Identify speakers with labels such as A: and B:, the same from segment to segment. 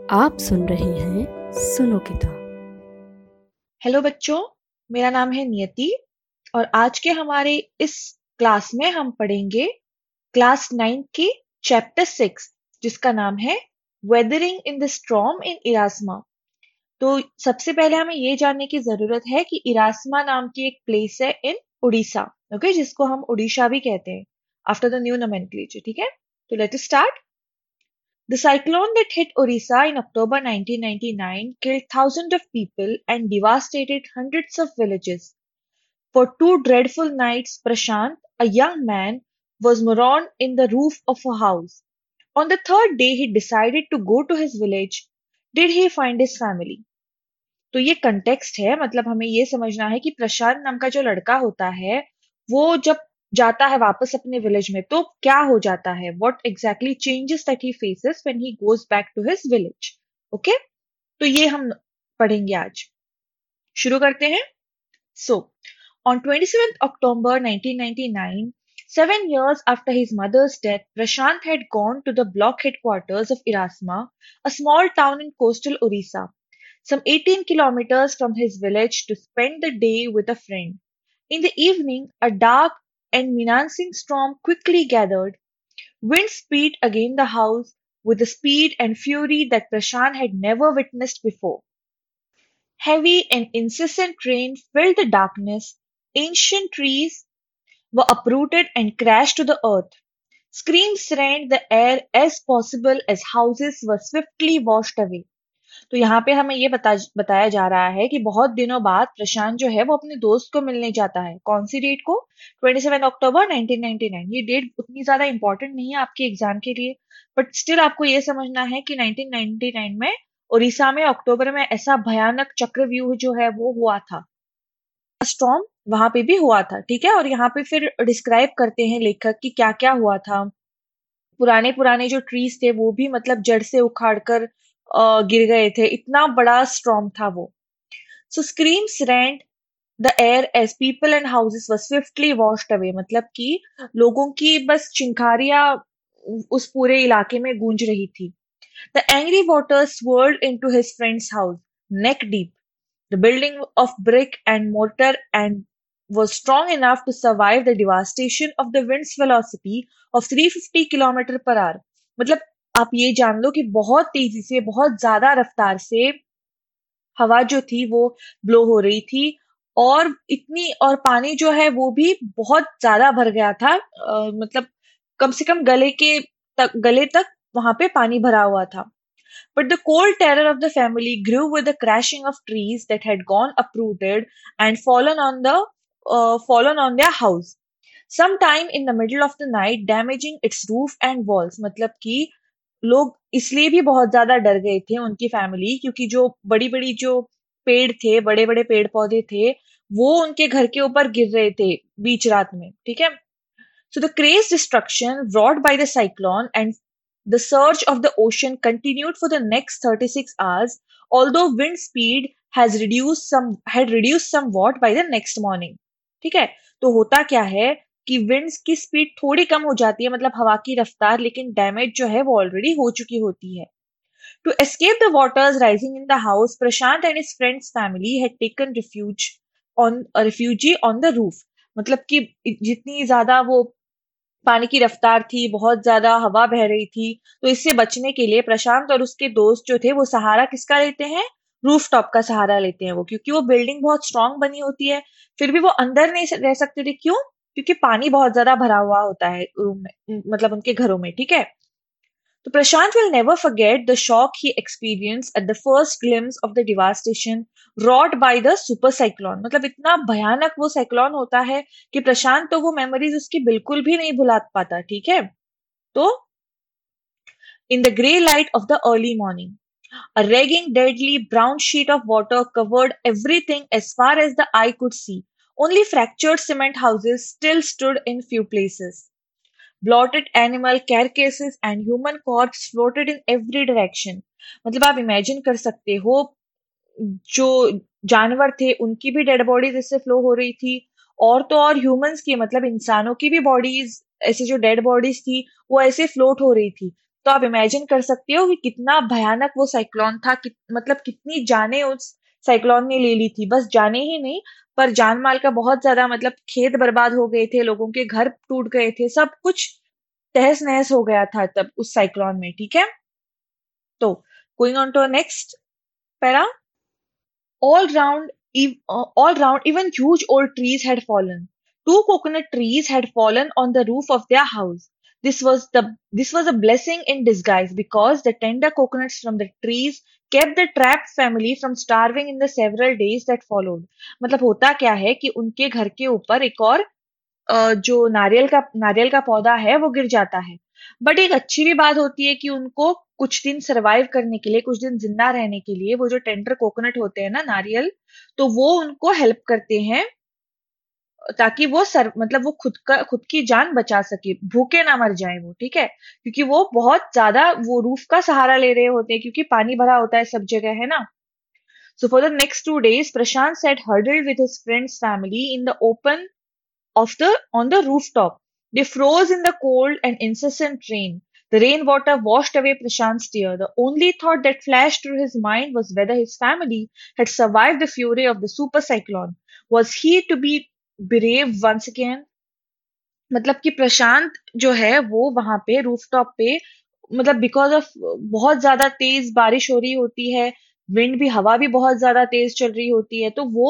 A: आप सुन रहे हैं सुनो किताब।
B: हेलो बच्चों, मेरा नाम है नियति और आज के हमारे इस क्लास में हम पढ़ेंगे क्लास 9 की चैप्टर 6 जिसका नाम है weathering in the storm in Ersama. तो सबसे पहले हमें ये जानने की जरूरत है कि इरास्मा नाम की एक प्लेस है इन उड़ीसा, ओके, जिसको हम उड़ीसा भी कहते हैं आफ्टर द न्यू नोमेनक्लेचर। ठीक है, तो let us start. The cyclone that hit Orissa in October 1999 killed thousands of people and devastated hundreds of villages. For 2 dreadful nights, Prashant, a young man, was marooned in the roof of a house. On the third day, he decided to go to his village. Did he find his family? तो ये context है, मतलब हमें ये समझना है कि प्रशांत नाम का जो लड़का होता है वो जब जाता है वापस अपने विलेज में तो क्या हो जाता है, what exactly changes that he faces when he goes back to his village. Okay, तो ये हम पढ़ेंगे आज। शुरू करते हैं। सो on 27th October 1999, 7 years after his mother's death, Prashant had gone to the block headquarters of Irasma, a small town in coastal Orissa, some 18 kilometers from his village, to spend the day with a friend. In the evening, a dark and menacing storm quickly gathered. Winds beat against the house with a speed and fury that Prashant had never witnessed before. Heavy and incessant rain filled the darkness. Ancient trees were uprooted and crashed to the earth. Screams rent the air as possible as houses were swiftly washed away. तो यहाँ पे हमें ये बताया जा रहा है कि बहुत दिनों बाद प्रशांत जो है वो अपने दोस्त को मिलने जाता है। कौन सी डेट को? 27 अक्टूबर 1999। ये डेट उतनी ज्यादा इंपॉर्टेंट नहीं है आपके एग्जाम के लिए, बट स्टिल आपको ये समझना है कि 1999 में उड़ीसा में अक्टूबर में ऐसा भयानक चक्रव्यूह जो है वो हुआ था, स्टॉर्म वहां पे भी हुआ था। ठीक है, और यहाँ पे फिर डिस्क्राइब करते हैं लेखक कि क्या क्या हुआ था। पुराने पुराने जो ट्रीज थे वो भी मतलब जड़ से उखाड़कर गिर गए थे, इतना बड़ा स्टॉर्म था वो। So screams rent the air as people and houses were swiftly washed away, मतलब कि लोगों की बस चिंखारियां उस पूरे इलाके में गूंज रही थी। The angry water swirled into his friend's house, neck deep. The building of brick and mortar and was strong enough to survive the devastation of the wind's velocity of 350 kilometre per hour. मतलब आप ये जान लो कि बहुत तेजी से, बहुत ज्यादा रफ्तार से हवा जो थी वो ब्लो हो रही थी, और इतनी, और पानी जो है वो भी बहुत ज्यादा भर गया था। मतलब कम से कम गले तक वहां पे पानी भरा हुआ था। But the cold terror of the family grew with the crashing of trees that had gone uprooted and fallen on their house. Sometime in the middle of the night, damaging its roof and walls. मतलब कि लोग इसलिए भी बहुत ज्यादा डर गए थे, उनकी फैमिली, क्योंकि जो बड़ी बड़ी जो पेड़ थे, बड़े बड़े पेड़ पौधे थे, वो उनके घर के ऊपर गिर रहे थे बीच रात में। ठीक है, so the crazed destruction wrought by the cyclone and the surge of the ocean continued for the next 36 hours, although wind speed had reduced somewhat by the next morning. ठीक है, तो होता क्या है कि विंड्स की स्पीड थोड़ी कम हो जाती है, मतलब हवा की रफ्तार, लेकिन डैमेज जो है वो ऑलरेडी हो चुकी होती है। To escape the waters rising in the house, Prashant and his friend's family had taken refugee on the roof. मतलब कि जितनी ज्यादा वो पानी की रफ्तार थी, बहुत ज्यादा हवा बह रही थी, तो इससे बचने के लिए प्रशांत और उसके दोस्त जो थे वो सहारा किसका लेते हैं? रूफ टॉप का सहारा लेते हैं वो, क्योंकि वो बिल्डिंग बहुत स्ट्रांग बनी होती है। फिर भी वो अंदर नहीं रह सकते थे, क्यों? क्योंकि पानी बहुत ज्यादा भरा हुआ होता है रूम में, मतलब उनके घरों में। ठीक है, तो प्रशांत will never forget the shock he experienced at the first glimpse of the devastation wrought by the super cyclone। मतलब इतना भयानक वो साइक्लोन होता है कि प्रशांत तो वो मेमोरीज उसकी बिल्कुल भी नहीं भुला पाता। ठीक है, तो in the grey light of the early morning, a ragging, deadly brown sheet of water covered everything as far as the eye could see. Only fractured cement houses still stood in few places. Blotted animal carcasses and human corpse floated in every direction। मतलब आप imagine कर सकते हो, जो जानवर थे उनकी भी डेड बॉडीज इससे फ्लो हो रही थी, और तो और ह्यूमंस की, मतलब इंसानों की भी बॉडीज, ऐसे जो डेड बॉडीज थी वो ऐसे फ्लोट हो रही थी। तो आप इमेजिन कर सकते हो कि कितना भयानक वो साइक्लोन था, मतलब कितनी जाने उस साइक्लोन ने ले ली थी। बस जाने ही नहीं, पर जान माल का बहुत ज्यादा, मतलब खेत बर्बाद हो गए थे, लोगों के घर टूट गए थे, सब कुछ तहस नहस हो गया था तब उस साइक्लोन में। ठीक है, तो going on to next para. All round, all round, even huge old trees had fallen. Two coconut trees had fallen on the roof of their house. This was a blessing in disguise because the tender coconuts from the trees kept the trapped family from starving in the several days that followed. मतलब होता क्या है कि उनके घर के ऊपर एक और जो नारियल का पौधा है वो गिर जाता है। बट एक अच्छी भी बात होती है कि उनको कुछ दिन सरवाइव करने के लिए, कुछ दिन जिंदा रहने के लिए, वो जो टेंडर कोकोनट होते हैं ना, नारियल, तो वो उनको हेल्प करते हैं ताकि वो मतलब वो खुद की जान बचा सके, भूखे ना मर जाए वो। ठीक है, क्योंकि वो बहुत ज्यादा वो रूफ का सहारा ले रहे होते हैं, क्योंकि पानी भरा होता है सब जगह, है ना। So for the next 2 days, Prashant sat huddled with his friend's family in the open of the on the rooftop. They froze in the cold and incessant rain. The rainwater washed away Prashant's tear. The only thought that flashed through his mind was whether his family had survived the fury of the super cyclone. Was he to be bereaved once again? मतलब कि प्रशांत जो है वो वहां पे rooftop पे, मतलब because of बहुत ज्यादा तेज बारिश हो रही होती है, विंड भी, हवा भी बहुत ज्यादा तेज चल रही होती है, तो वो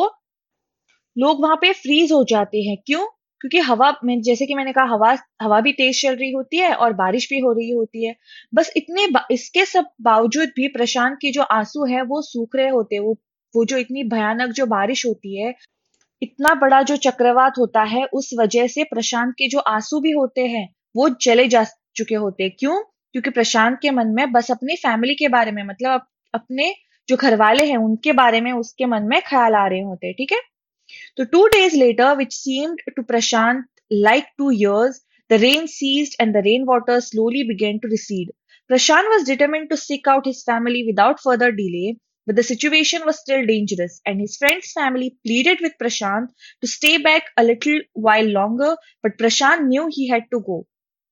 B: लोग वहां पे फ्रीज हो जाते हैं। क्यों? क्योंकि हवा में, जैसे कि मैंने कहा, हवा हवा भी तेज चल रही होती है और बारिश भी हो रही होती है। बस इसके सब बावजूद भी प्रशांत की जो आंसू है वो सूख रहे होते हैं। वो जो इतनी भयानक जो बारिश होती है, इतना बड़ा जो चक्रवात होता है, उस वजह से प्रशांत के जो आंसू भी होते हैं वो चले जा चुके होते हैं। क्यों? क्योंकि प्रशांत के मन में बस अपनी फैमिली के बारे में, मतलब अपने जो घर वाले हैं उनके बारे में उसके मन में ख्याल आ रहे होते हैं। ठीक है, so 2 days later, which seemed to Prashant like 2 years, the rain ceased and the rainwater slowly began to recede. Prashant was determined to seek out his family without further delay, but the situation was still dangerous, and his friend's family pleaded with Prashant to stay back a little while longer, but Prashant knew he had to go.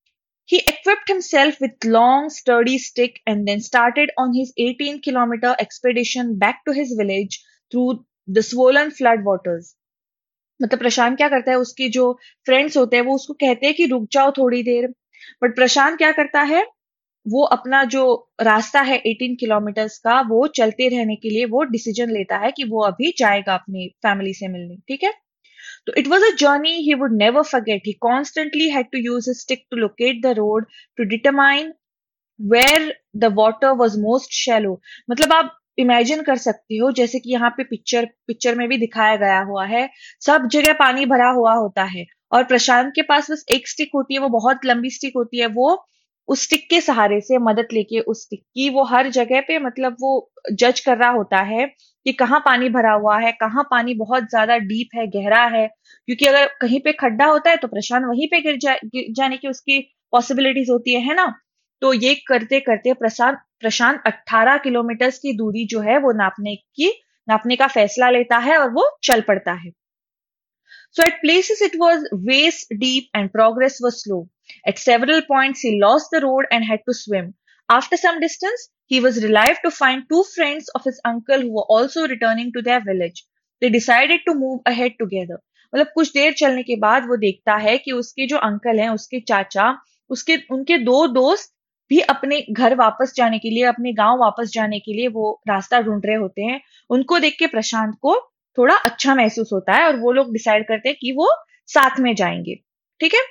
B: He equipped himself with long, sturdy stick and then started on his 18-kilometer expedition back to his village through the swollen flood waters. मतलब प्रशांत क्या करता है, उसके जो friends होते हैं वो उसको कहते हैं कि रुक जाओ थोड़ी देर, बट प्रशांत क्या करता है, वो अपना जो रास्ता है 18 किलोमीटर्स का, वो चलते रहने के लिए वो डिसीजन लेता है कि वो अभी जाएगा अपनी फैमिली से मिलने। ठीक है, तो it was a journey he would never forget. He constantly had to use his stick to locate the road, to determine where the water was most shallow. मतलब आप इमेजिन कर सकते हो, जैसे कि यहाँ पे पिक्चर में भी दिखाया गया हुआ है, सब जगह पानी भरा हुआ होता है और प्रशांत के पास बस एक स्टिक होती है, वो बहुत लंबी स्टिक होती है। वो उस स्टिक के सहारे से, मदद लेके उस स्टिक की, वो हर जगह पे, मतलब वो जज कर रहा होता है कि कहाँ पानी भरा हुआ है, कहाँ पानी बहुत ज्यादा डीप है, गहरा है। क्योंकि अगर कहीं पे खड्डा होता है तो प्रशांत वहीं पे गिर जाने की उसकी पॉसिबिलिटीज होती है ना। तो ये करते करते प्रशांत प्रशांत 18 किलोमीटर की दूरी जो है वो नापने का फैसला लेता है और वो चल पड़ता है। So at places it was waist deep and progress was slow. At several points he lost the road and had to swim. After some distance, he was relieved to find two friends of his uncle who were also returning to their village. They decided to move ahead together. मतलब कुछ देर चलने के बाद वो देखता है कि उसके जो अंकल हैं, उसके चाचा, उनके दो दोस्त भी अपने घर वापस जाने के लिए, अपने गांव वापस जाने के लिए वो रास्ता ढूंढ रहे होते हैं। उनको देख के प्रशांत को थोड़ा अच्छा महसूस होता है और वो लोग डिसाइड करते हैं कि वो साथ में जाएंगे। ठीक है,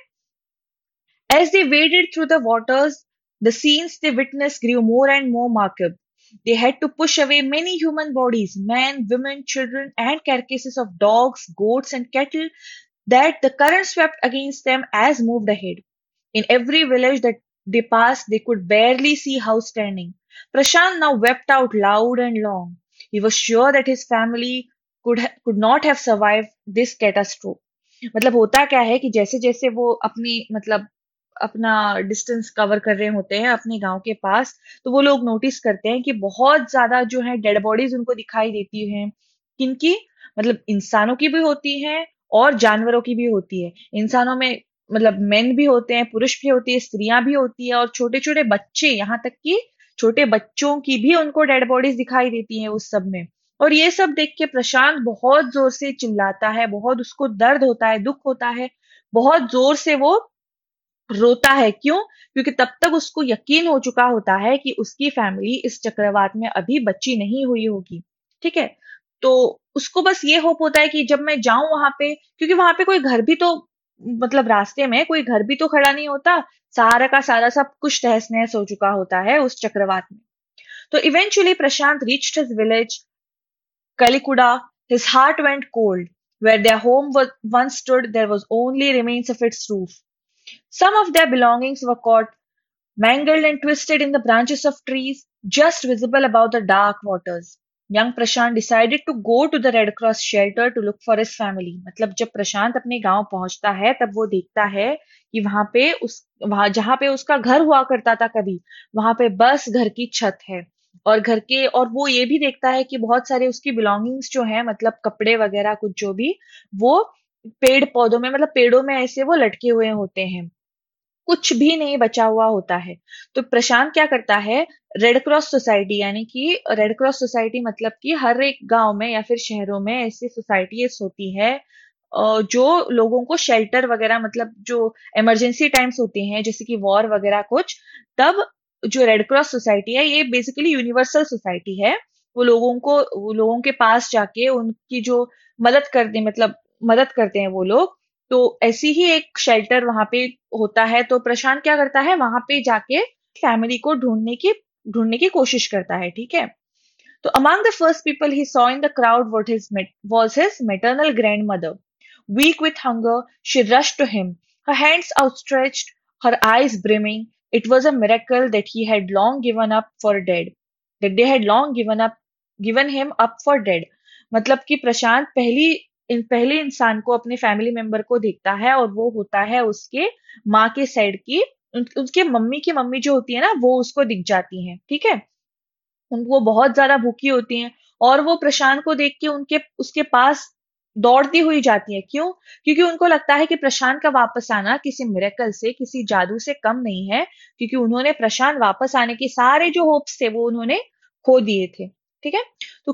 B: as they waded through the waters, the scenes they witnessed grew more and more macabre. They had to push away many human bodies, men, women, children, and carcasses of dogs, goats, and cattle that the current swept against them as moved ahead. In every village that they passed, they could barely see house standing. Prashant now wept out loud and long. He was sure that his family could not have survived this catastrophe. मतलब होता क्या है कि जैसे जैसे वो अपना distance cover कर रहे होते हैं अपने गांव के पास, तो वो लोग नोटिस करते हैं कि बहुत ज्यादा जो है डेड बॉडीज उनको दिखाई देती हैं। किनकी? मतलब इंसानों की भी होती हैं और जानवरों की भी होती है। इंसानों में मतलब मेन भी होते हैं, पुरुष भी होती है, स्त्रियां भी होती है और छोटे छोटे बच्चे, यहाँ तक कि छोटे बच्चों की भी उनको डेड बॉडीज दिखाई देती हैं उस सब में। और ये सब देख के प्रशांत बहुत जोर से चिल्लाता है, बहुत उसको दर्द होता है, दुख होता है, बहुत जोर से वो रोता है। क्यों? क्योंकि तब तक उसको यकीन हो चुका होता है कि उसकी फैमिली इस चक्रवात में अभी बची नहीं हुई होगी। ठीक है? तो उसको बस ये होप होता है कि जब मैं जाऊं वहां पे, क्योंकि वहां पे कोई घर भी तो, मतलब रास्ते में कोई घर भी तो खड़ा नहीं होता, सारा का सारा सब कुछ तहस नहस हो चुका होता है उस चक्रवात में। तो eventually Prashant reached his village Kalikuda. His heart went cold. Where their home was once stood, there was only remains of its roof. Some of their belongings were caught, mangled and twisted in the branches of trees, just visible above the dark waters. Young Prashant decided to go to the Red Cross shelter to look for his family. मतलब जब प्रशांत अपने गांव पहुंचता है तब वो देखता है कि वहां जहां पे उसका घर हुआ करता था कभी, वहां पे बस घर की छत है। और घर के, और वो ये भी देखता है कि बहुत सारे उसकी बिलोंगिंग्स जो है, मतलब कपड़े वगैरह कुछ जो भी, वो पेड़ पौधों में, मतलब पेड़ों में ऐसे वो लटके हुए होते हैं, कुछ भी नहीं बचा हुआ होता है। तो प्रशांत क्या करता है, रेड क्रॉस सोसाइटी, यानी कि रेड क्रॉस सोसाइटी मतलब कि हर एक गांव में या फिर शहरों में ऐसी सोसाइटीज होती है जो लोगों को शेल्टर वगैरह, मतलब जो इमरजेंसी टाइम्स होती हैं जैसे कि वॉर वगैरह कुछ, तब जो रेड क्रॉस सोसाइटी है ये बेसिकली यूनिवर्सल सोसाइटी है। वो लोगों के पास जाके उनकी जो मदद करते, मतलब मदद करते हैं वो लोग। तो ऐसी ही एक शेल्टर वहां पे होता है। तो प्रशांत क्या करता है, वहां पे जाके फैमिली को ढूंढने की कोशिश करता है। ठीक है? तो among the first people he saw in the crowd was his maternal grandmother. Weak with hunger, she rushed to him, her hands outstretched, her eyes brimming. It was a miracle that he had long given up for dead. That they had long given him up for dead. मतलब कि प्रशांत पहले इंसान को, अपने family member को देखता है और वो होता है उसके माँ के साइड की, उसके मम्मी की मम्मी जो होती है ना, वो उसको दिख जाती है। ठीक है? वो बहुत ज्यादा भूखी होती हैं और वो प्रशांत को देख के उनके उसके पास दौड़ती हुई जाती है। क्यों? क्योंकि उनको लगता है कि प्रशांत का वापस आना किसी मिरेकल से, किसी जादू से कम नहीं है, क्योंकि उन्होंने प्रशांत वापस आने के सारे जो होप्स थे वो उन्होंने खो दिए थे। ठीक है? तो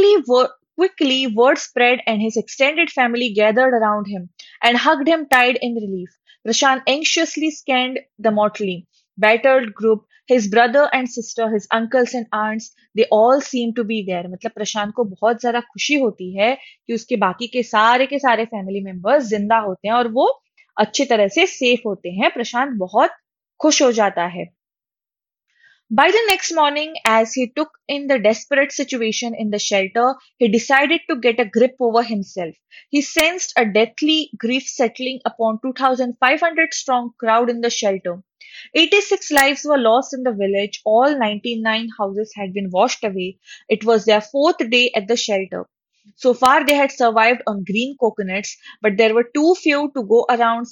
B: quickly word spread and his extended family gathered around him and hugged him tight in relief. Prashant anxiously scanned the motley, battered group, his brother and sister, his uncles and aunts, they all seem to be there. मतलब प्रशांत को बहुत ज्यादा खुशी होती है कि उसके बाकी के सारे फैमिली मेंबर्स जिंदा होते हैं और वो अच्छी तरह से सेफ होते हैं। प्रशांत बहुत खुश हो जाता है। By the next morning, as he took in the desperate situation in the shelter, he decided to get a grip over himself. He sensed a deathly grief settling upon 2,500 strong crowd in the shelter. 86 lives were lost in the village. All 99 houses had been washed away. It was their fourth day at the shelter. So far, they had survived on green coconuts, but there were too few to go around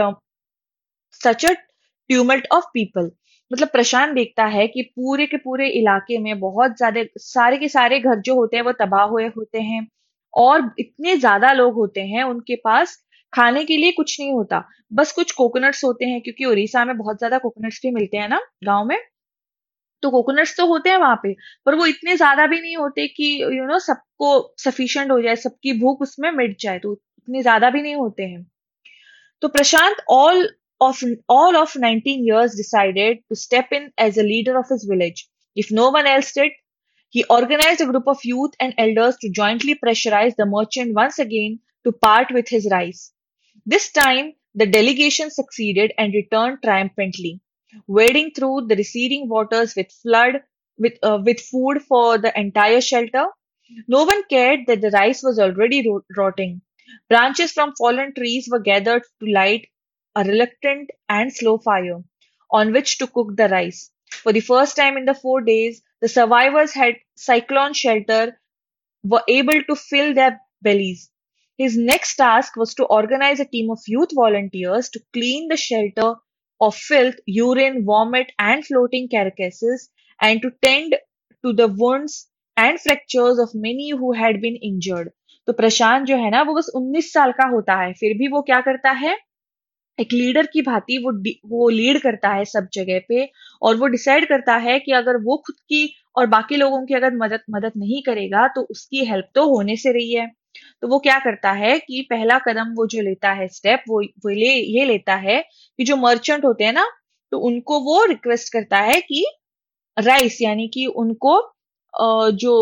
B: such a tumult of people. मतलब प्रशांत देखता है कि पूरे के पूरे इलाके में बहुत ज्यादा, सारे के सारे घर जो होते हैं वो तबाह हुए होते हैं और इतने ज्यादा लोग होते हैं, उनके पास खाने के लिए कुछ नहीं होता, बस कुछ कोकोनट्स होते हैं, क्योंकि उड़ीसा में बहुत ज्यादा कोकोनट्स भी मिलते हैं ना गांव में। तो कोकोनट्स तो होते हैं वहां पे, पर वो इतने ज्यादा भी नहीं होते कि सबको सफिशिएंट हो जाए, सबकी भूख उसमें मिट जाए, तो इतने ज्यादा भी नहीं होते हैं। तो प्रशांत of all of 19 years decided to step in as a leader of his village. If no one else did, he organized a group of youth and elders to jointly pressurize the merchant once again to part with his rice. This time, the delegation succeeded and returned triumphantly, wading through the receding waters with food for the entire shelter. No one cared that the rice was already rotting. Branches from fallen trees were gathered to light a reluctant and slow fire on which to cook the rice. For the first time in the 4 days, the survivors had cyclone shelter were able to fill their bellies. His next task was to organize a team of youth volunteers to clean the shelter of filth, urine, vomit, and floating carcasses, and to tend to the wounds and fractures of many who had been injured. तो प्रशांत जो है ना, वो बस 19 साल का होता है, फिर भी वो क्या करता है, एक लीडर की भांति वो लीड करता है सब जगह पे, और वो डिसाइड करता है कि अगर वो खुद की और बाकी लोगों की अगर मदद मदद नहीं करेगा तो उसकी हेल्प तो होने से रही है। तो वो क्या करता है कि पहला कदम वो जो लेता है स्टेप, वो ये लेता है कि जो मर्चेंट होते हैं ना, तो उनको वो रिक्वेस्ट करता है कि राइस, यानी कि उनको जो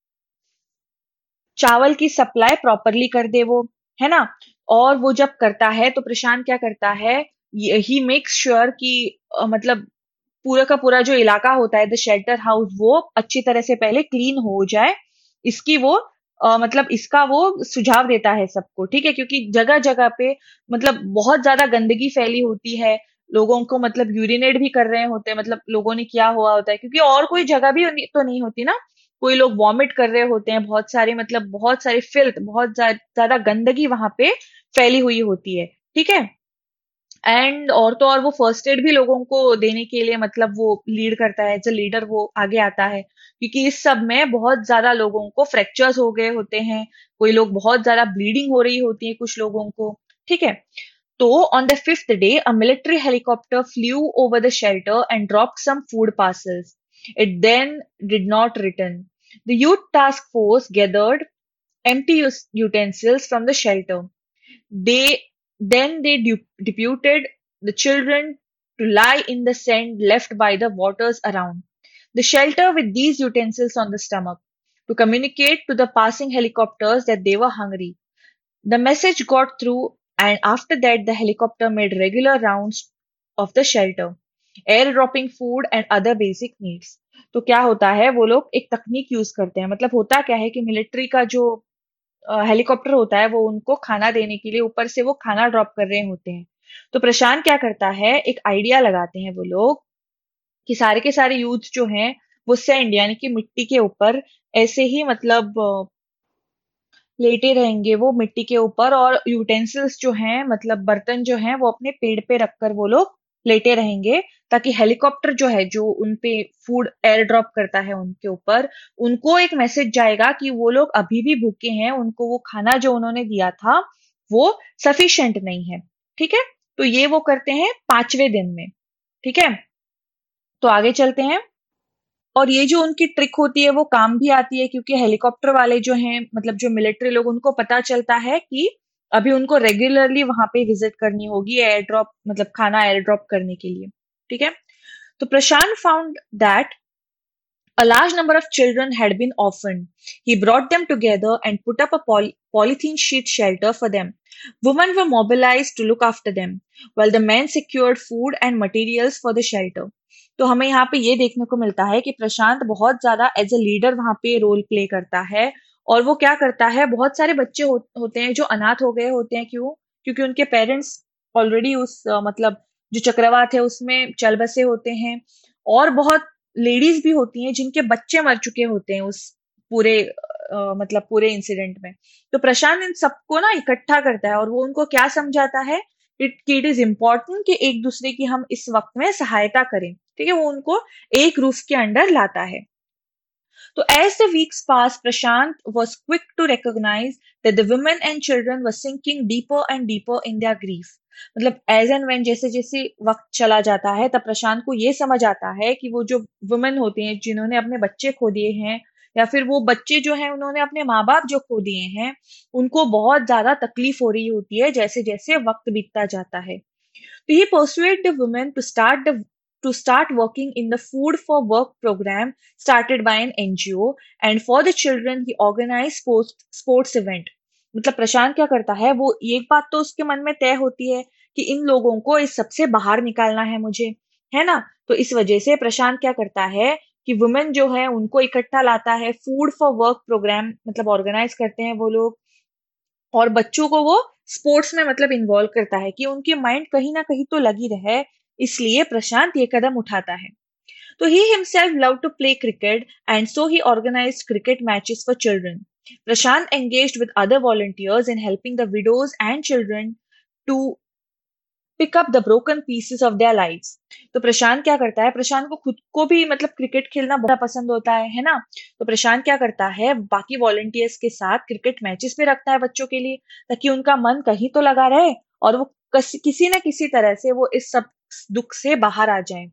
B: चावल की सप्लाई प्रॉपरली कर दे वो, है ना। और वो जब करता है तो प्रशांत क्या करता है, ही मेक्स श्योर कि मतलब पूरा का पूरा जो इलाका होता है द शेल्टर हाउस, वो अच्छी तरह से पहले क्लीन हो जाए। इसकी वो मतलब इसका वो सुझाव देता है सबको, ठीक है, क्योंकि जगह जगह पे मतलब बहुत ज्यादा गंदगी फैली होती है। लोगों को मतलब यूरिनेट भी कर रहे होते हैं, मतलब लोगों ने किया हुआ होता है, क्योंकि और कोई जगह भी तो नहीं होती ना। कोई लोग वॉमिट कर रहे होते हैं, बहुत सारे मतलब बहुत सारे फिल्थ, बहुत ज्यादा गंदगी वहां पे फैली हुई होती है, ठीक है। एंड और तो और वो फर्स्ट एड भी लोगों को देने के लिए मतलब वो लीड करता है, एज अ लीडर वो आगे आता है, क्योंकि इस सब में बहुत ज्यादा लोगों को फ्रैक्चर्स हो गए होते हैं। कोई लोग बहुत ज्यादा ब्लीडिंग हो रही होती है कुछ लोगों को, ठीक है। तो on the fifth day, a military helicopter flew over the shelter and dropped some food parcels. It then did not return. The youth task force gathered empty utensils from the shelter. They deputed the children to lie in the sand left by the waters around the shelter with these utensils on the stomach to communicate to the passing helicopters that they were hungry. The message got through, and after that, the helicopter made regular rounds of the shelter, airdropping food and other basic needs. तो क्या होता है, वो लोग एक तकनीक use करते हैं, मतलब होता क्या है कि मिलिट्री का जो हेलीकॉप्टर होता है वो उनको खाना देने के लिए ऊपर से वो खाना ड्रॉप कर रहे होते हैं। तो प्रशांत क्या करता है, एक आइडिया लगाते हैं वो लोग कि सारे के सारे यूथ जो हैं वो सैंड यानी कि मिट्टी के ऊपर ऐसे ही मतलब लेटे रहेंगे वो मिट्टी के ऊपर, और यूटेंसिल्स जो हैं मतलब बर्तन जो हैं वो अपने पेड़ पे रखकर वो लोग लेटे रहेंगे, ताकि हेलीकॉप्टर जो है जो उन पे फूड एयर ड्रॉप करता है उनके ऊपर, उनको एक मैसेज जाएगा कि वो लोग अभी भी भूखे हैं, उनको वो खाना जो उन्होंने दिया था वो सफिशिएंट नहीं है, ठीक है। तो ये वो करते हैं 5वें दिन में, ठीक है। तो आगे चलते हैं। और ये जो उनकी ट्रिक होती है वो काम भी आती है, क्योंकि हेलीकॉप्टर वाले जो हैं मतलब जो मिलिट्री लोग, उनको पता चलता है कि अभी उनको रेगुलरली वहां पे विजिट करनी होगी एयर ड्रॉप मतलब खाना एयर ड्रॉप करने के लिए, ठीक है। तो Prashant found that a large number of children had been orphaned. He brought them together and put up a polythene sheet shelter for them. Women were mobilized to look after them, while the men secured food and materials for the shelter. तो हमें यहाँ पे ये देखने को मिलता है कि प्रशांत बहुत ज्यादा एज अ लीडर वहां पे रोल प्ले करता है। और वो क्या करता है, बहुत सारे बच्चे होते हैं जो अनाथ हो गए होते हैं, क्यों? क्योंकि उनके पेरेंट्स ऑलरेडी उस मतलब जो चक्रवात है उसमें चल बसे होते हैं। और बहुत लेडीज भी होती हैं जिनके बच्चे मर चुके होते हैं उस पूरे मतलब पूरे इंसिडेंट में। तो प्रशांत इन सबको ना इकट्ठा करता है और वो उनको क्या समझाता है, इट इज इम्पोर्टेंट कि एक दूसरे की हम इस वक्त में सहायता करें, ठीक है। वो उनको एक रूफ के अंडर लाता है। So as the weeks passed, Prashant was quick to recognize that the women and children were sinking deeper and deeper in their grief. मतलब एज एंड व्हेन जैसे जैसे वक्त चला जाता है तब प्रशांत को ये समझ आता है कि वो जो वुमेन होती हैं जिन्होंने अपने बच्चे खो दिए हैं, या फिर वो बच्चे जो हैं उन्होंने अपने माँ बाप जो खो दिए हैं, उनको बहुत ज्यादा तकलीफ हो रही होती है जैसे जैसे वक्त बीतता जाता है। So he persuaded the women to start working in the Food for Work program started by an NGO, and for the children he organized sports event. मतलब प्रशांत क्या करता है, वो एक बात तो उसके मन में तय होती है कि इन लोगों को इस सबसे बाहर निकालना है मुझे, है ना। तो इस वजह से प्रशांत क्या करता है कि वुमेन जो है उनको इकट्ठा लाता है, फूड फॉर वर्क प्रोग्राम मतलब ऑर्गेनाइज करते हैं वो लोग, और बच्चों को वो स्पोर्ट्स में मतलब इन्वॉल्व करता है कि उनकी माइंड कहीं ना कहीं तो लगी रहे। इसलिए प्रशांत ये कदम उठाता है। तो he himself loved to play cricket, and so he organized cricket matches for children. Prashant engaged with other volunteers in helping the widows and children to pick up the broken pieces of their lives. तो प्रशांत क्या करता है, प्रशांत को खुद को भी मतलब cricket खेलना बहुत पसंद होता है ना। तो प्रशांत क्या करता है, बाकी वॉलंटियर्स के साथ क्रिकेट मैचेस में रखता है बच्चों के लिए, ताकि उनका मन कहीं तो लगा रहे और वो किसी न किसी तरह से वो इस सब दुख से बाहर आ जाएं।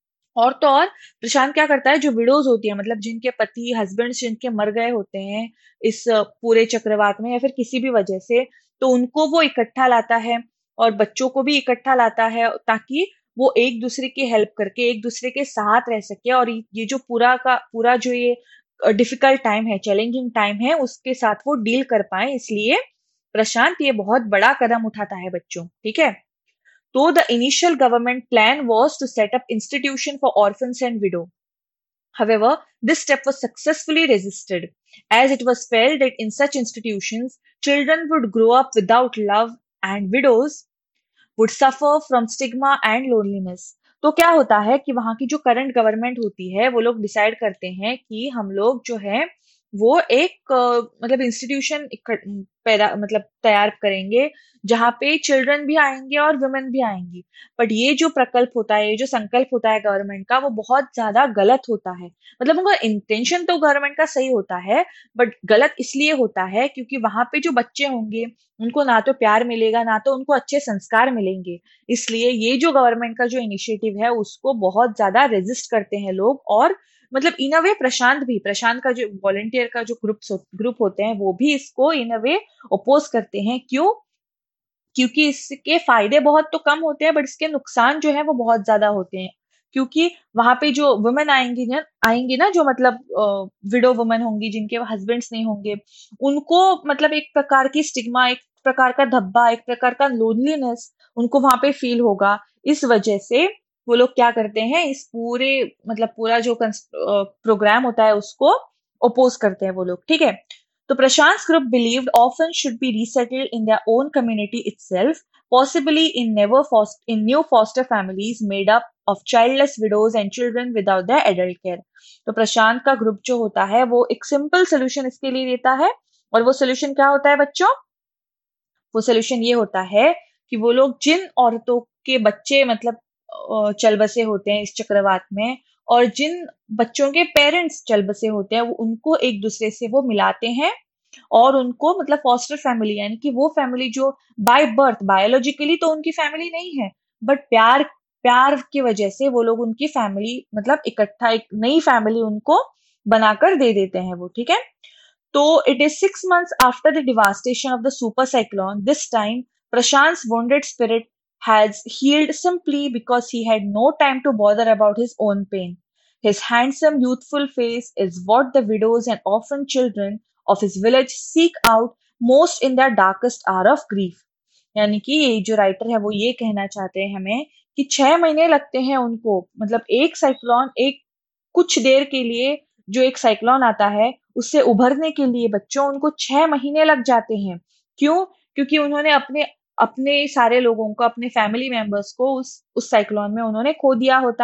B: और तो और प्रशांत क्या करता है, जो विडोज होती है, मतलब जिनके पति हस्बैंड्स जिनके मर गए होते हैं इस पूरे चक्रवात में या फिर किसी भी वजह से, तो उनको वो इकट्ठा लाता है और बच्चों को भी इकट्ठा लाता है, ताकि वो एक दूसरे की हेल्प करके एक दूसरे के साथ रह सके और ये जो पूरा का पूरा जो ये डिफिकल्ट टाइम है, चैलेंजिंग टाइम है, उसके साथ वो डील कर पाए। इसलिए प्रशांत ये बहुत बड़ा कदम उठाता है बच्चों, ठीक है। Though the initial government plan was to set up institution for orphans and widow. However, this step was successfully resisted, as it was felt that in such institutions, children would grow up without love and widows would suffer from stigma and loneliness. तो क्या होता है कि वहां की जो current government होती है वो लोग डिसाइड करते हैं कि हम लोग जो है वो एक मतलब इंस्टीट्यूशन पैदा मतलब तैयार करेंगे जहाँ पे चिल्ड्रन भी आएंगे और वुमेन भी आएंगी। बट ये जो प्रकल्प होता है, ये जो संकल्प होता है गवर्नमेंट का, वो बहुत ज्यादा गलत होता है। मतलब उनका इंटेंशन तो गवर्नमेंट का सही होता है, बट गलत इसलिए होता है क्योंकि वहां पे जो बच्चे होंगे उनको ना तो प्यार मिलेगा, ना तो उनको अच्छे संस्कार मिलेंगे। इसलिए ये जो गवर्नमेंट का जो इनिशिएटिव है उसको बहुत ज्यादा रेजिस्ट करते हैं लोग। और मतलब इन अ वे प्रशांत का जो वॉलेंटियर का जो ग्रुप होते हैं वो भी इसको इन अ वे ओपोज करते हैं। क्यों? क्योंकि इसके फायदे बहुत तो कम होते हैं, बट इसके नुकसान जो है वो बहुत ज्यादा होते हैं। क्योंकि वहां पे जो वुमेन आएंगी ना जो मतलब विडो वुमेन होंगी जिनके हस्बैंड्स नहीं होंगे, उनको मतलब एक प्रकार की स्टिग्मा, एक प्रकार का धब्बा, एक प्रकार का लोनलीनेस उनको वहां पे फील होगा। इस वजह से वो लोग क्या करते हैं, इस पूरे मतलब पूरा जो प्रोग्राम होता है उसको ओपोज करते हैं वो लोग, ठीक है। तो Prashant's group believed orphans should be resettled in their own community itself, possibly in new foster families made up of childless widows and children without their adult care. तो प्रशांत का ग्रुप जो होता है वो एक सिंपल सोल्यूशन इसके लिए देता है। और वो सोल्यूशन क्या होता है बच्चों? वो सोल्यूशन ये होता है कि वो लोग जिन औरतों के बच्चे मतलब चल बसे होते हैं इस चक्रवात में, और जिन बच्चों के पेरेंट्स चल बसे होते हैं, वो उनको एक दूसरे से वो मिलाते हैं और उनको मतलब फॉस्टर फैमिली, यानी कि वो फैमिली जो बाय बर्थ बायोलॉजिकली तो उनकी फैमिली नहीं है, बट प्यार प्यार की वजह से वो लोग उनकी फैमिली मतलब इकट्ठा एक नई फैमिली उनको बनाकर दे देते हैं वो, ठीक है। So it is 6 months after the devastation of the super cyclone. This time, Prashant's wounded spirit has healed simply because he had no time to bother about his own pain. His handsome, youthful face is what the widows and orphan children of his village seek out most in their darkest hour of grief. यानी कि ये जो writer है वो ये कहना चाहते हैं हमें कि 6 महीने लगते हैं उनको, मतलब एक साइक्लोन, एक कुछ देर के लिए जो एक साइक्लोन आता है उससे उभरने के लिए बच्चों उनको 6 महीने लग जाते हैं। क्यों? क्योंकि उन्होंने अपने अपने सारे लोगों को, अपने फैमिली मेंबर्स को उस साइक्लोन में उन्होंने खो दिया होता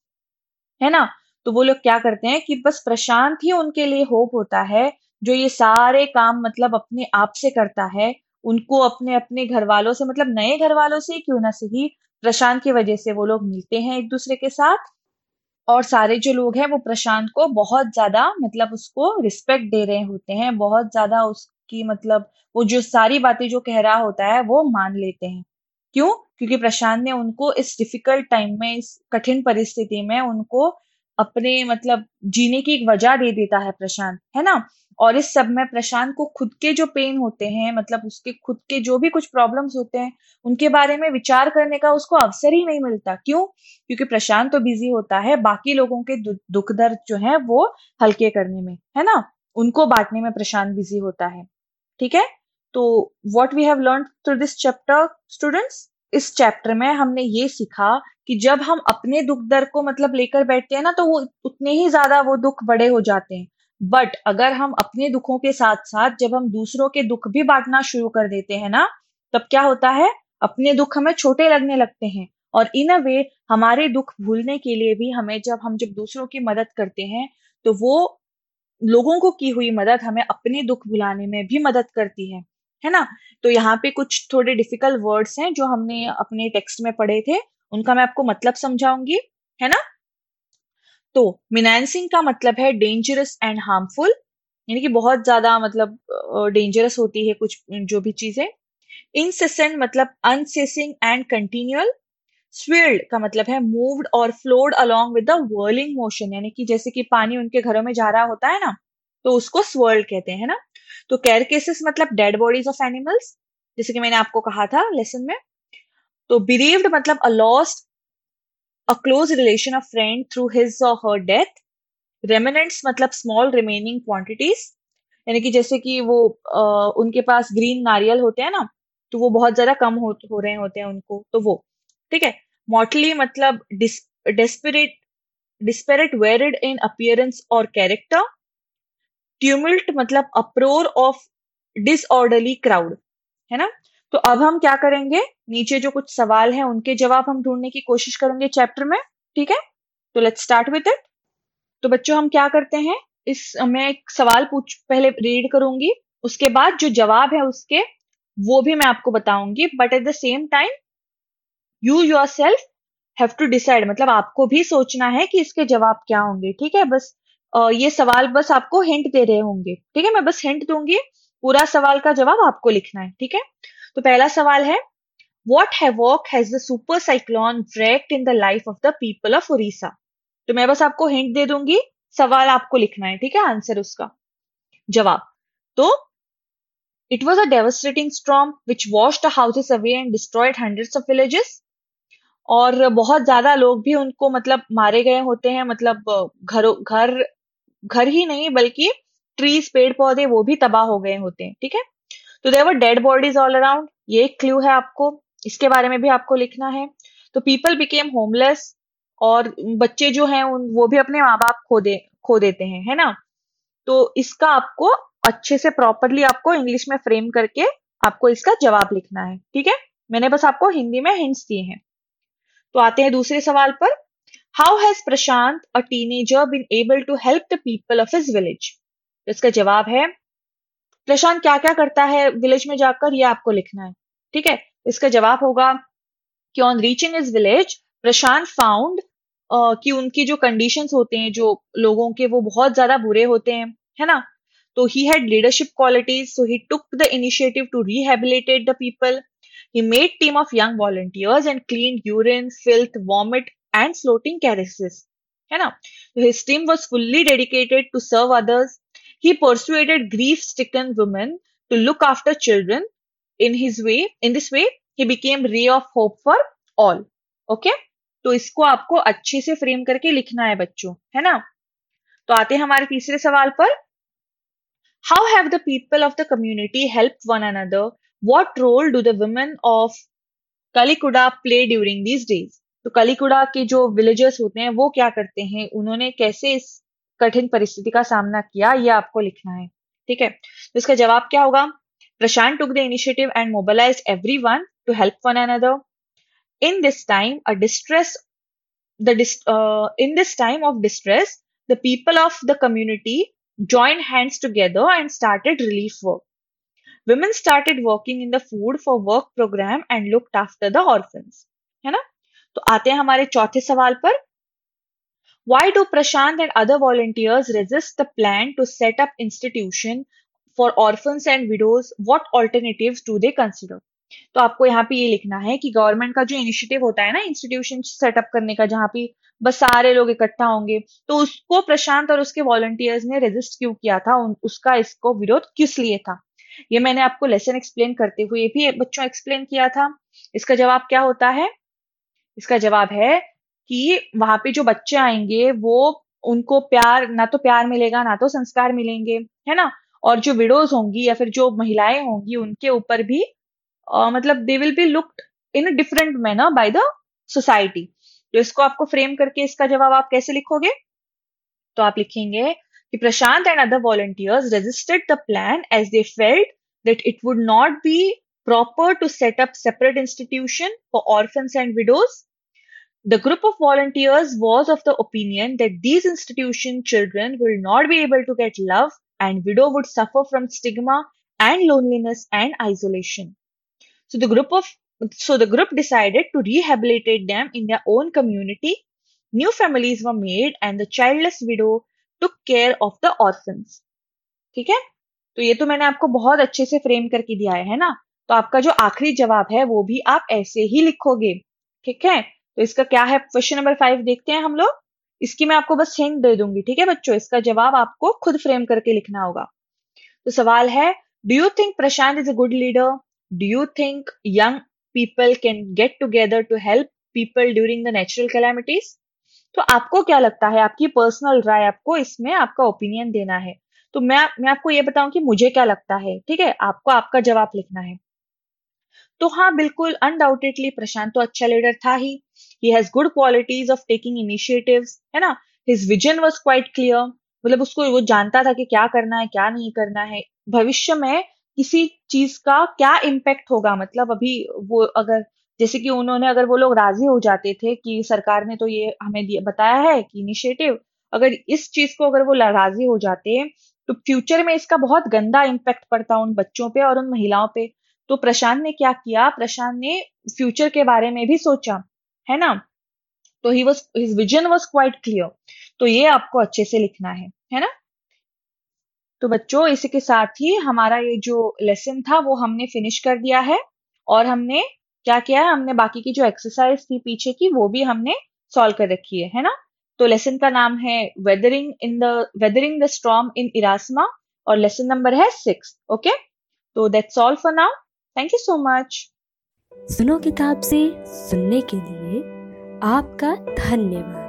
B: है ना। तो वो लोग क्या करते हैं कि बस प्रशांत ही उनके लिए होप होता है, जो ये सारे काम मतलब अपने आप से करता है। उनको अपने अपने घर वालों से, मतलब नए घर वालों से ही क्यों ना सही, प्रशांत की वजह से वो लोग मिलते हैं एक दूसरे के साथ। और सारे जो लोग हैं वो प्रशांत को बहुत ज्यादा मतलब उसको रिस्पेक्ट दे रहे होते हैं, बहुत ज्यादा उसकी मतलब वो जो सारी बातें जो कह रहा होता है वो मान लेते हैं। क्यों? क्योंकि प्रशांत ने उनको इस डिफिकल्ट टाइम में, इस कठिन परिस्थिति में उनको अपने मतलब जीने की एक वजह दे देता है प्रशांत, है ना। और इस सब में प्रशांत को खुद के जो पेन होते हैं, मतलब उसके खुद के जो भी कुछ प्रॉब्लम्स होते हैं उनके बारे में विचार करने का उसको अवसर ही नहीं मिलता। क्यों? क्योंकि प्रशांत तो बिजी होता है बाकी लोगों के दुख दर्द जो है वो हल्के करने में, है ना, उनको बांटने में प्रशांत बिजी होता है, ठीक है। तो what we have learn through this chapter students, इस चैप्टर में हमने ये सीखा कि जब हम अपने दुख दर्द को मतलब लेकर बैठते हैं ना तो वो उतने ही ज्यादा वो दुख बड़े हो जाते हैं। बट अगर हम अपने दुखों के साथ साथ जब हम दूसरों के दुख भी बांटना शुरू कर देते हैं ना, तब क्या होता है, अपने दुख हमें छोटे लगने लगते हैं। और इन अ वे हमारे दुख भूलने के लिए भी हमें जब दूसरों की मदद करते हैं तो वो लोगों को की हुई मदद हमें अपने दुख भुलाने में भी मदद करती है ना। तो यहाँ पे कुछ थोड़े डिफिकल्ट वर्ड्स हैं जो हमने अपने टेक्स्ट में पढ़े थे, उनका मैं आपको मतलब समझाऊंगी, है ना। तो मिनांसिंग का मतलब है डेंजरस एंड हार्मफुल, यानी कि बहुत ज्यादा मतलब डेंजरस होती है कुछ जो भी चीजें। incessant मतलब unceasing and continual, swirled का मतलब है moved और flowed along with the whirling motion, यानी कि जैसे कि पानी उनके घरों में जा रहा होता है ना, तो उसको swirl कहते हैं ना। तो carcasses मतलब dead bodies of animals, जैसे कि मैंने आपको कहा था लेसन में। तो bereaved मतलब a lost a close relation of friend through his or her death। Remnants मतलब स्मॉल रिमेनिंग क्वांटिटीज, यानी कि जैसे कि वो उनके पास ग्रीन नारियल होते हैं ना, तो वो बहुत ज्यादा कम हो रहे होते हैं उनको, तो वो ठीक है। मॉटली मतलब desperate disparate varied in appearance और कैरेक्टर। ट्यूमिल्ट मतलब अप्रोर ऑफ डिसऑर्डरली क्राउड, है ना। तो अब हम क्या करेंगे, नीचे जो कुछ सवाल हैं उनके जवाब हम ढूंढने की कोशिश करेंगे चैप्टर में, ठीक है। तो लेट्स स्टार्ट विद इट। तो बच्चों हम क्या करते हैं, इस मैं एक सवाल पूछ पहले रीड करूंगी, उसके बाद जो जवाब है उसके वो भी मैं आपको बताऊंगी, but at the same time you yourself have to decide, मतलब आपको भी सोचना है कि इसके जवाब क्या होंगे, ठीक है। बस ये सवाल बस आपको हिंट दे रहे होंगे, ठीक है। मैं बस हिंट दूंगी, पूरा सवाल का जवाब आपको लिखना है, ठीक है। तो पहला सवाल है, What havoc has the super cyclone wreaked in the life of the people of Orissa? तो मैं बस आपको हिंट दे दूंगी, सवाल आपको लिखना है, ठीक है, आंसर उसका जवाब। तो it was a devastating storm which washed the houses away and destroyed hundreds of villages। और बहुत ज्यादा लोग भी उनको मतलब मारे गए होते हैं, मतलब घर घर ही नहीं बल्कि ट्रीज पेड़ पौधे वो भी तबाह हो गए होते हैं, ठीक है। तो there were dead bodies all around, ये एक क्लू है आपको, इसके बारे में भी आपको लिखना है। तो पीपल बिकेम होमलेस, और बच्चे जो हैं उन वो भी अपने माँ बाप खो देते हैं, है ना। तो इसका आपको अच्छे से प्रॉपरली आपको इंग्लिश में फ्रेम करके आपको इसका जवाब लिखना है, ठीक है। मैंने बस आपको हिंदी में हिंट्स दिए हैं। तो आते हैं दूसरे सवाल पर। How has Prashant a teenager been able to help the people of his village? तो इसका जवाब है, प्रशांत क्या क्या करता है विलेज में जाकर, ये आपको लिखना है, ठीक है। इसका जवाब होगा कि on reaching his village Prashant found कि उनकी जो कंडीशंस होते हैं जो लोगों के, वो बहुत ज्यादा बुरे होते हैं, है ना। तो he had leadership qualities, so he took the initiative to rehabilitate the people. He made team of young volunteers and clean urine filth vomit and floating carcasses, है ना। तो his team was fully dedicated to serve others. He persuaded grief-stricken women to look after children. In this way, he became ray of hope for all. Okay? तो इसको आपको अच्छे से frame करके लिखना है बच्चों, है ना। तो आते हैं हमारे तीसरे सवाल पर। How have the people of the community helped one another? What role do the women of Kalikuda play during these days? तो कलिकुड़ा के जो विलेजर्स होते हैं वो क्या करते हैं, उन्होंने कैसे इस कठिन परिस्थिति का सामना किया, ये आपको लिखना है, ठीक है। तो इसका जवाब क्या होगा, प्रशांत took the initiative and mobilized everyone to help one another. In this time, in this time of distress, the people of the community joined hands together and started relief work. Women started working in the food for work program and looked after the orphans, है ना। तो आते हैं हमारे चौथे सवाल पर। Why do Prashant and other volunteers resist the plan to set up institution for orphans and widows? What alternatives do they consider? तो आपको यहाँ पे ये लिखना है कि गवर्नमेंट का जो इनिशिएटिव होता है ना इंस्टीट्यूशन सेटअप करने का, जहाँ पे बस सारे लोग इकट्ठा होंगे, तो उसको प्रशांत और उसके वॉलंटियर्स ने रेजिस्ट क्यों किया था, उसका इसको विरोध किस लिए था, ये मैंने आपको लेसन एक्सप्लेन करते हुए भी बच्चों एक्सप्लेन किया था। इसका जवाब क्या होता है, इसका जवाब है कि वहां पे जो बच्चे आएंगे वो, उनको प्यार, ना तो प्यार मिलेगा ना तो संस्कार मिलेंगे, है ना। और जो विडोज होंगी या फिर जो महिलाएं होंगी उनके ऊपर भी मतलब they will be looked in a different manner by the society. तो इसको आपको फ्रेम करके इसका जवाब आप कैसे लिखोगे, तो आप लिखेंगे कि Prashant and other volunteers resisted the plan as they felt that it would not be proper to set up separate institution for orphans and widows. The group of volunteers was of the opinion that these institution children will not be able to get love and widow would suffer from stigma and loneliness and isolation. So the group decided to rehabilitate them in their own community. New families were made and the childless widow took care of the orphans. ठीक है, तो ये तो मैंने आपको बहुत अच्छे से फ्रेम करके दिया है ना। तो आपका जो आखिरी जवाब है वो भी आप ऐसे ही लिखोगे, ठीक है। तो इसका क्या है, क्वेश्चन नंबर 5 देखते हैं हम लोग। इसकी मैं आपको बस हिंट दे दूंगी, ठीक है बच्चों, इसका जवाब आपको खुद फ्रेम करके लिखना होगा। तो सवाल है, do you think Prashant is a good leader? Do you think young people can get together to help people during the natural calamities? तो आपको क्या लगता है, आपकी पर्सनल राय, आपको इसमें आपका ओपिनियन देना है। तो मैं आपको ये बताऊं कि मुझे क्या लगता है, ठीक है, आपको आपका जवाब लिखना है। तो हाँ, बिल्कुल अनडाउटेडली प्रशांत तो अच्छा लीडर था he has good qualities of taking initiatives, है ना। His vision was quite clear, मतलब उसको वो जानता था कि क्या करना है क्या नहीं करना है, भविष्य में किसी चीज का क्या इम्पैक्ट होगा। मतलब अभी वो अगर, जैसे कि उन्होंने, अगर वो लोग राजी हो जाते थे कि सरकार ने तो ये हमें बताया है कि इनिशिएटिव, अगर इस चीज को अगर वो राजी हो जाते तो फ्यूचर में इसका बहुत गंदा इम्पैक्ट पड़ता उन बच्चों पे और उन महिलाओं पे। तो प्रशांत ने क्या किया, प्रशांत ने फ्यूचर के बारे में भी सोचा, है ना। तो his vision was quite clear. तो ये आपको अच्छे से लिखना है ना। तो बच्चों, इसी के साथ ही हमारा ये जो लेसन था वो हमने फिनिश कर दिया है। और हमने क्या किया है, हमने बाकी की जो एक्सरसाइज थी पीछे की वो भी हमने सॉल्व कर रखी है ना। तो लेसन का नाम है weathering the storm in Ersama, और लेसन नंबर है 6। ओके, तो that's all for now. Thank you so much.
A: सुनो किताब से सुनने के लिए आपका धन्यवाद।